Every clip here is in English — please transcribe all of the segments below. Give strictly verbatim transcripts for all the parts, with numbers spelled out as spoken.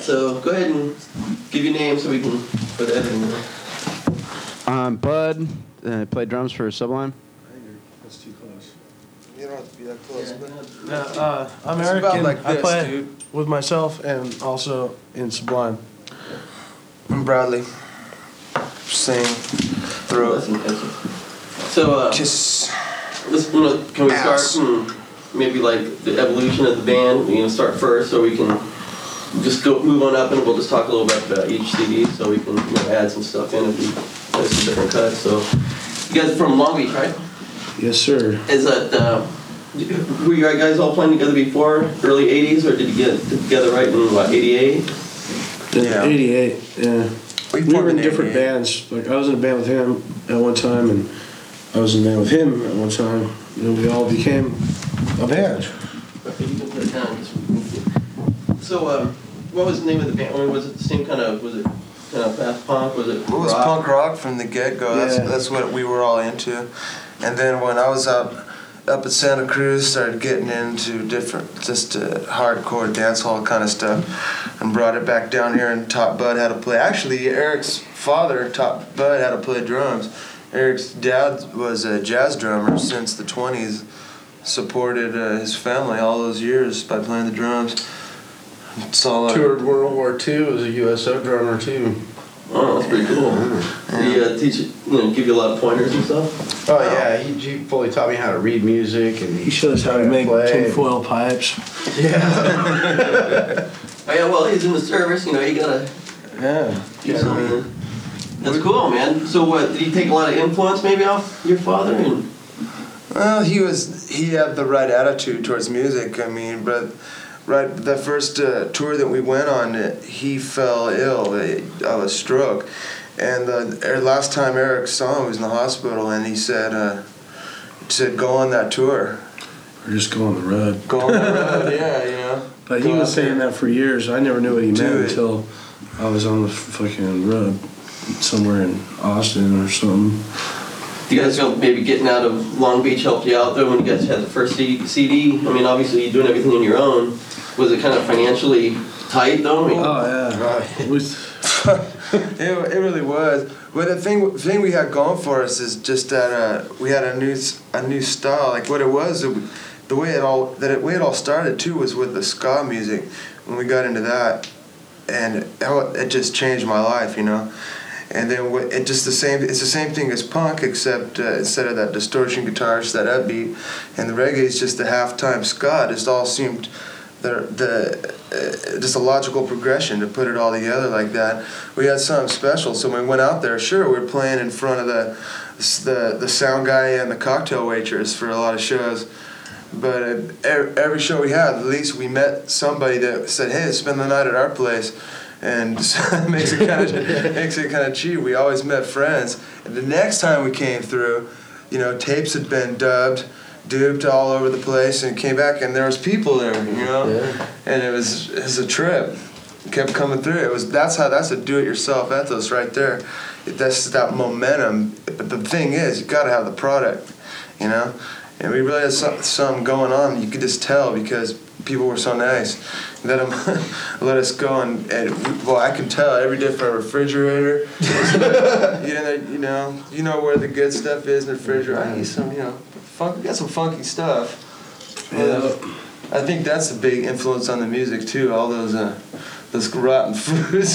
right, so go ahead and give your name so we can put that in there. I'm Bud. I play drums for Sublime. That's too close. You don't have to be that close. Yeah, uh, I'm It's Eric, about and like I this, play dude. with myself and also in Sublime. I'm Bradley. Sing, throw it. So, uh, Kiss. let's, you know, can we start Ass. hmm, maybe like the evolution of the band? You know, start first so we can just go move on up, and we'll just talk a little bit about each C D so we can, you know, add some stuff in if we play some different cuts. So, you guys are from Long Beach, right? Yes, sir. Is that, uh, were you guys all playing together before, early eighties, or did you get together right in, what, eighty-eight? Yeah. eighty-eight, yeah. We We were formed in in different eighty-eight. bands. Like, I was in a band with him at one time, and I was in a band with him at one time. And then we all became a band. Okay, you can put it down. just- So, um, what was the name of the band? I mean, was it the same kind of, was it kind of fast punk? Was it It was rock? punk rock from the get-go. That's Yeah. that's what we were all into. And then when I was up up at Santa Cruz, started getting into different, just uh, hardcore dance hall kind of stuff, and brought it back down here and taught Bud how to play. Actually, Eric's father taught Bud how to play drums. Eric's dad was a jazz drummer since the twenties, supported uh, his family all those years by playing the drums. It's all uh, Toured World War Two, was a U S O drummer too. Oh, that's pretty cool. Did he uh, teach you, you know, give you a lot of pointers and stuff? Oh yeah, he, he fully taught me how to read music, and He showed us how to make tinfoil pipes. Oh yeah, well, he's in the service, you know, you gotta Yeah. do something. That's cool, man. So what, did he take a lot of influence maybe off your father? And Well, he was he had the right attitude towards music. I mean, but right the first uh, tour that we went on, uh, he fell ill uh, of a stroke, and the uh, last time Eric saw him, he was in the hospital, and he said, uh, he said, go on that tour, Or just go on the road. go on the road, yeah, you know. But he Go was out saying there. that for years. I never knew what he Do meant it. until I was on the fucking road somewhere in Austin or something. do you guys feel maybe getting out of Long Beach helped you out though when you guys had the first C D? I mean, obviously you're doing everything on your own. Was it kind of financially tight though? I mean, Oh yeah. It was, it, it really was. But the thing, thing we had going for us is just that uh, we had a new s- a new style. Like what it was, it, the way it all that it way it all started too was with the ska music. When we got into that, and how it it just changed my life, you know. And then wh- it just the same. It's the same thing as punk, except uh, instead of that distortion guitar, it's that upbeat, and the reggae is just the halftime ska. It just all seemed the the uh, just a logical progression to put it all together like that. We had something special, so when we went out there, sure, we were playing in front of the the the sound guy and the cocktail waitress for a lot of shows. But uh, every, every show we had, at least we met somebody that said, "Hey, spend the night at our place," and it makes it kind of makes it kind of cheap. We always met friends. And the next time we came through, you know, tapes had been dubbed, duped all over the place, and came back, and there was people there, you know, Yeah. and it was it was a trip. It kept coming through. It was that's how that's a do-it-yourself ethos right there. It, that's that momentum. But the thing is, you got to have the product, you know. And we really had some, something going on. You could just tell because people were so nice. Let them let us go and, and well, I can tell every different refrigerator. you know, you know, you know where the good stuff is in the refrigerator. I need some, you know, funk. We got some funky stuff. yeah. I think that's a big influence on the music too. All those uh, those rotten foods.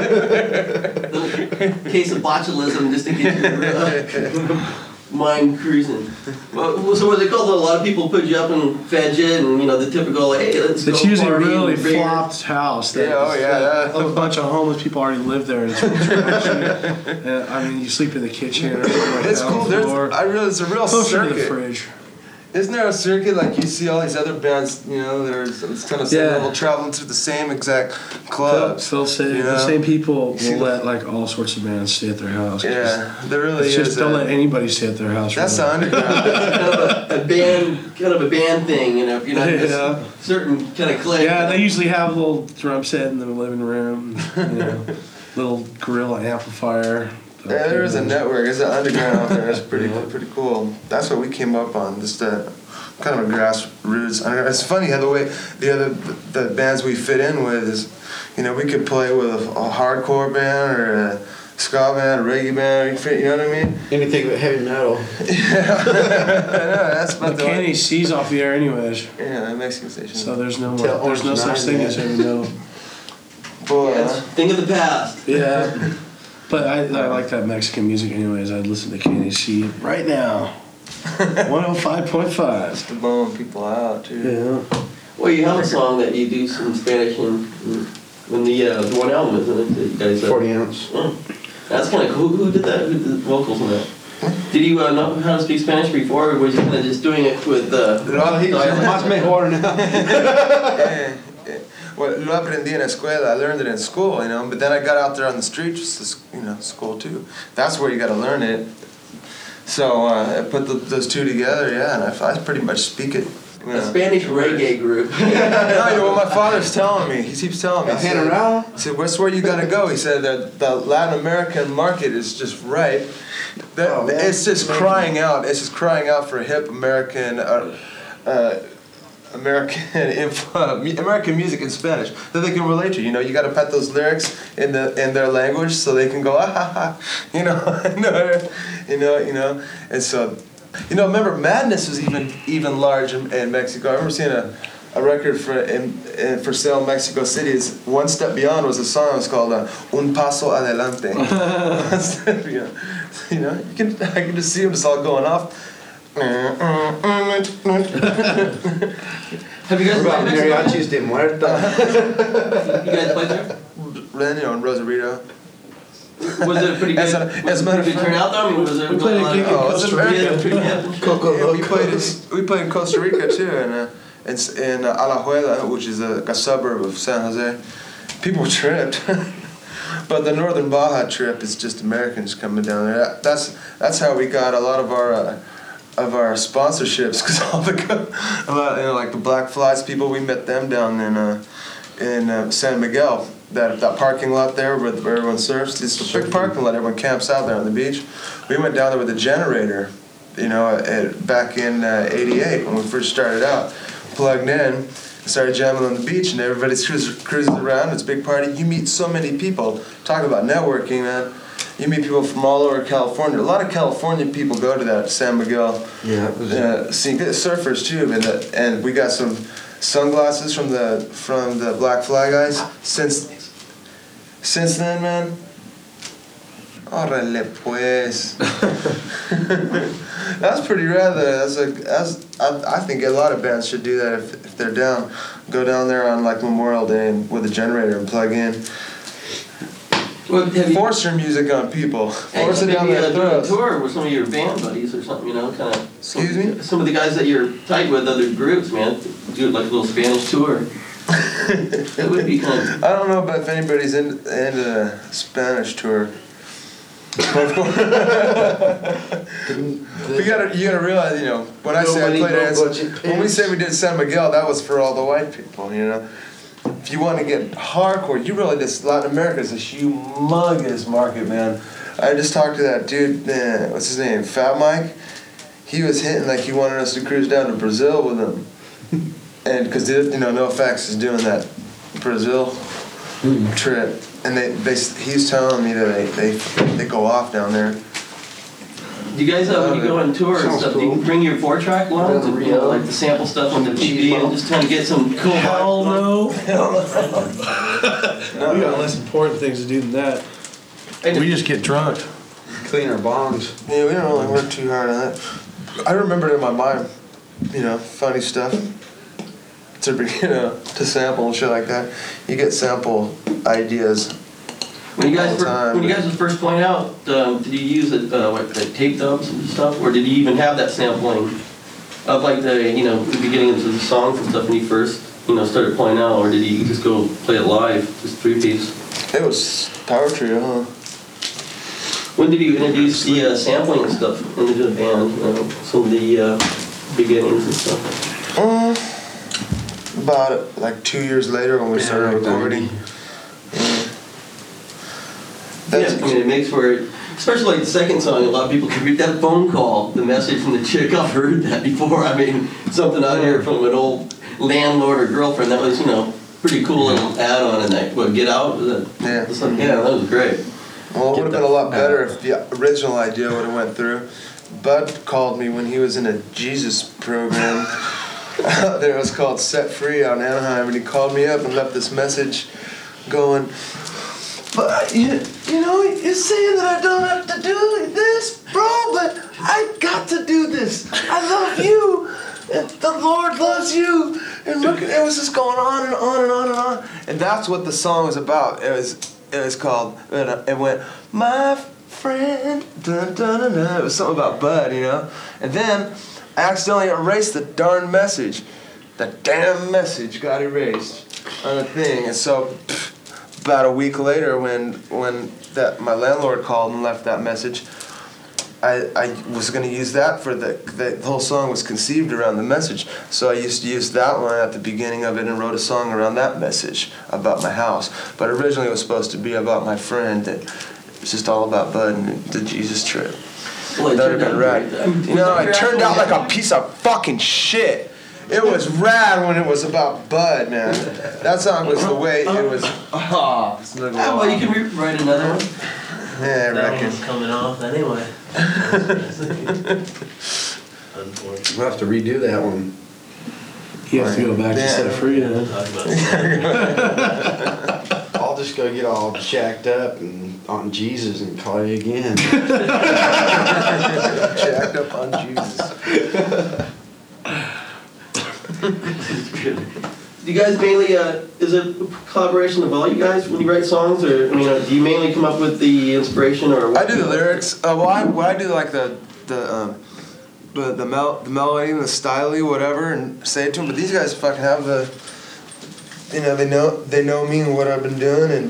case of botulism just to get your uh, mind cruising. Well, so what they called it, a lot of people put you up and fed you, and you know the typical, hey, let's go It's usually a party really and beer. flopped house. That Yeah, oh, is, yeah, uh, that- a bunch of homeless people already live there. And it's really trashy. Uh, I mean, you sleep in the kitchen or something like It's that cool. on the There's, floor. I realize it's a real Closer to the circuit. fridge. Isn't there a circuit like you see all these other bands, you know, that are it's kind of same Yeah. level traveling through the same exact Phil, clubs? Phil said you the know? same people See will the- let like all sorts of bands stay at their house. Yeah, there really It's is. just don't a- let anybody stay at their house. That's the really. underground. kind of a, a band, kind of a band thing, you know. If you're not in this Yeah. certain kind of clique. Yeah, they usually have a little drum set in the living room, you know, little gorilla amplifier, Yeah, there is a network. There's an underground out there. It's pretty, pretty cool. That's what we came up on. Just uh, kind of a grassroots. I mean, it's funny how the way the other the bands we fit in with is, you know, we could play with a, a hardcore band or a ska band, a reggae band. You know what I mean? Anything but heavy metal. Yeah, I know. That's about But the Kenny C's off the air anyways, Yeah, that Mexican station. so there's no Tell more, there's no Orange such Nine, thing yeah. as heavy metal. Boy, Yeah, huh? it's a thing of the past. Yeah. But I, I like that Mexican music anyways. I'd listen to Kenny C right now. one oh five point five. to blowing people out too. Yeah. Well, you have a song that you do some Spanish in, in the uh, one album, isn't it? That you guys uh, forty ounce. Oh, that's kind of cool. Who did that? Who did the vocals in that? Did you uh, know how to speak Spanish before, or was you kind of just doing it with uh, Well, he's dialect? much mejor now. Yeah, yeah. Well, lo aprendí en la escuela. I learned it in school, you know. But then I got out there on the streets, just, you know, school too. That's where you got to learn it. So uh, I put the, those two together, yeah, and I, I pretty much speak it. You A know. Spanish reggae group. No, you know what my father's telling me. He keeps telling me. He said, General? he said, "What's where you got to go?" He said that the Latin American market is just ripe. That Oh, man. it's just crying out. It's just crying out for hip American. Uh, uh, American info, American music in Spanish that they can relate to. You know, you got to put those lyrics in the in their language so they can go ah ha ha. You know, you know, you know. And so, you know, remember Madness was even even large in, in Mexico. I remember seeing a, a record for in, in for sale in Mexico City. It's One Step Beyond was a song. It was called uh, Un Paso Adelante. you know, you know, you can I can just see them just all going off. Have you guys What about played Mexico? Mariachis de Muerta? You guys played there? Then, you know, in Rosarito. Was it a pretty good? As a- was as a it matter a of good fact- turnout though? I mean, was it We played a lot gig of- in Oh, it's Costa very Rica. good. pretty hip and shit? Coco Yeah, we Loco. played in, we played in Costa Rica too, and uh, in in uh, Alajuela, which is a, a suburb of San Jose. People tripped, but the Northern Baja trip is just Americans coming down there. That, that's that's how we got a lot of our uh, of our sponsorships, because all the co- a lot, you know, like the Black Flies people, we met them down in uh, in uh, San Miguel. That that parking lot there where, where everyone surfs. It's a big parking lot. Everyone camps out there on the beach. We went down there with a generator, you know, at, back in uh, eighty-eight when we first started out. Plugged in, started jamming on the beach, and everybody's cruises, cruises around. It's a big party. You meet so many people. Talk about networking, man. You meet people from all over California. A lot of California people go to that San Miguel. Yeah, it was- Uh, see, good surfers too, and the, and we got some sunglasses from the from the Black Fly guys. Since since then, man. Órale pues. That's pretty rad. Though. That's a that's I, I think a lot of bands should do that if if they're down. Go down there on like Memorial Day and with a generator and plug in. Well, have you, Force your music on people. hey, Force it maybe down uh, their do a throats. tour with some of your band buddies or something, you know, kind of. Excuse me? Some of the guys that you're tight with, other groups, man, do like a little Spanish tour. That would be kind of. I don't know about if anybody's in into a Spanish tour. we gotta, you gotta realize, you know, when I say I Nobody played no dance, budget when we pants. say we did San Miguel, that was for all the white people, you know. If you want to get hardcore, you really just Latin America is a humongous market, man. I just talked to that dude, uh, what's his name, Fat Mike. He was hitting like he wanted us to cruise down to Brazil with him, and because you know, NoFX is doing that Brazil trip. And they, they, he's telling me that they, they, they go off down there. Do you guys, uh, when you go on tour and Sounds stuff, do you cool. bring your four track ones and, you know, like the sample stuff on the T V and just kind of get some cool Hell vibes? no. We got less important things to do than that. We just get drunk. Clean our bongs. Yeah, we don't really work too hard on that. I remember it in my mind, you know, funny stuff to bring, you know, to sample and shit like that. You get sample ideas. When you guys all the were, time. when you guys was first playing out, um, did you use it, uh, like, like tape dubs and stuff, or did you even have that sampling of like the, you know, the beginning of the songs and stuff when you first, you know, started playing out, or did you just go play it live, just three piece? It was Power Trio, huh? When did you introduce the uh, sampling and stuff into the band? You know, some of the uh, beginnings and stuff. Mm, about like two years later when we started recording. Yeah. Yeah, That's, I mean, it makes for especially like the second song, a lot of people can read that phone call, the message from the chick. I've heard that before. I mean, something out here from an old landlord or girlfriend. That was, you know, pretty cool little add-on in that. What, Get Out? Was that, Yeah. was that- yeah, that was great. Well, it would have been a lot better if the original idea would have went through. Bud called me when he was in a Jesus program. There it was called Set Free out in Anaheim, and he called me up and left this message going, but you, you know, you're saying that I don't have to do this, bro, but I got to do this. I love you, and the Lord loves you. And look, it was just going on and on and on and on. And that's what the song was about. It was, it was called, it went, my friend, dun, dun, dun, dun. It was something about Bud, you know. And then I accidentally erased the darn message. The damn message got erased on the thing. And so pff, about a week later, when when that my landlord called and left that message, I, I was going to use that for the, the whole song was conceived around the message. So I used to use that one at the beginning of it and wrote a song around that message about my house. But originally it was supposed to be about my friend. That it's just all about Bud and the Jesus trip. Well, it That would turned have been out rad. great. I mean, You know, was it that turned your out like actual- a piece of fucking shit. It was rad when it was about Bud, man. That song was the way it was. Oh, it's not Ah, well, you can re- write another one. Yeah, I That reckon. one's coming off anyway. Unfortunately. We'll have to redo that one. You have to go back to Yeah. Set Free then. Talk about I'll just go get all shacked up and on Jesus and call you again. Jacked up on Jesus. Do you guys mainly, uh, is it a collaboration of all you guys when you write songs, or I mean, uh, do you mainly come up with the inspiration, or what? I do the lyrics. Uh, well, I, well, I do like the the um, the the, mel- the melody and the styley, whatever, and say it to them. But these guys fucking have the, you know, they know they know me and what I've been doing, and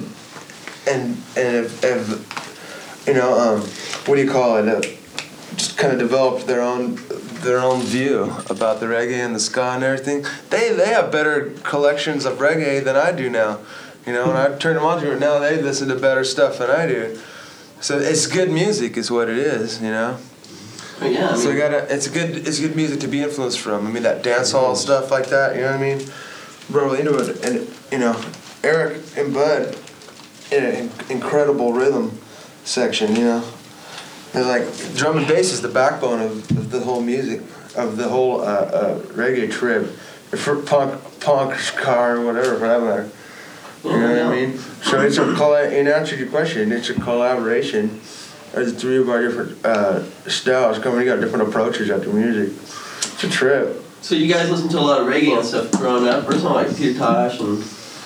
and and have, have you know, um, what do you call it? Uh, just kind of developed their own their own view about the reggae and the ska and everything. They they have better collections of reggae than I do now. You know, and I turn them on to it now. They listen to better stuff than I do. So it's good music, is what it is. You know. Oh, yeah, I So you mean, gotta. It's a good. It's good music to be influenced from. I mean, that dance hall stuff like that. You know what I mean? Roll into it, and you know, Eric and Bud, in an incredible rhythm section. You know, they're like drum and bass is the backbone of, of the whole music, of the whole uh, uh, reggae trip, for punk, punk, car, whatever, for that matter. You know what I mean? So it's a coll- in answer to your question, it's a collaboration. There's three of our different uh, styles coming. We got different approaches at the music. It's a trip. so you guys listen to a lot of reggae and stuff growing up, or something like Peter Tosh and.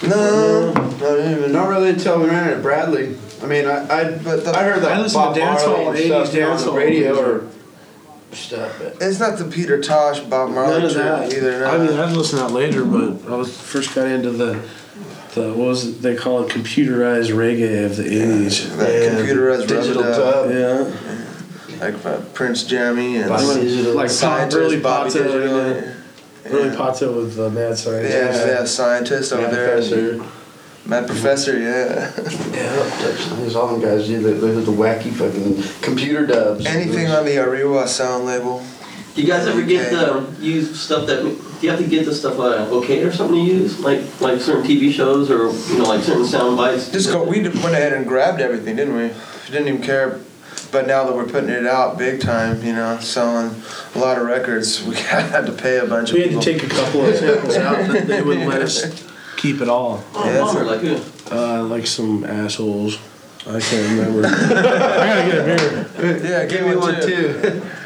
No, not even. Not really until we ran into Bradley. I mean, I I, But the- I heard that I listened to Bob dance Marley hall, and eighties stuff here on dance the hall radio music. or stuff, but It's not the Peter Tosh, Bob Marley None of trip that. either. No. I mean, I've listened to that later, but I was first got into the, the what was it they call it, computerized reggae of the eighties. that computerized digital rub-a-dub, dub. Yeah, like uh, Prince Jammy and Bobby Digital. like pop, Scientist, really Bobby Pato, Digital. yeah. really Pato with uh, Mad Scientist. Yeah, yeah, scientist over Mad there. Professor. Mad Professor, yeah. Yeah, there's all them guys do the, the, the wacky fucking computer dubs. Anything on the Ariwa sound label. Do you guys ever get Okay. um, use stuff that? Do you have to get the stuff uh, okay or something to use, like like certain T V shows or you know like certain sound bites? Just go. We went ahead and grabbed everything, didn't we? We didn't even care. But now that we're putting it out big time, you know, selling a lot of records, we had to pay a bunch We of had to people. take a couple of samples out, but they wouldn't let us keep it all. Oh, Yeah, bummer, it's- like who? Uh, like some assholes. I can't remember. I gotta get a beer. Yeah, give me one too.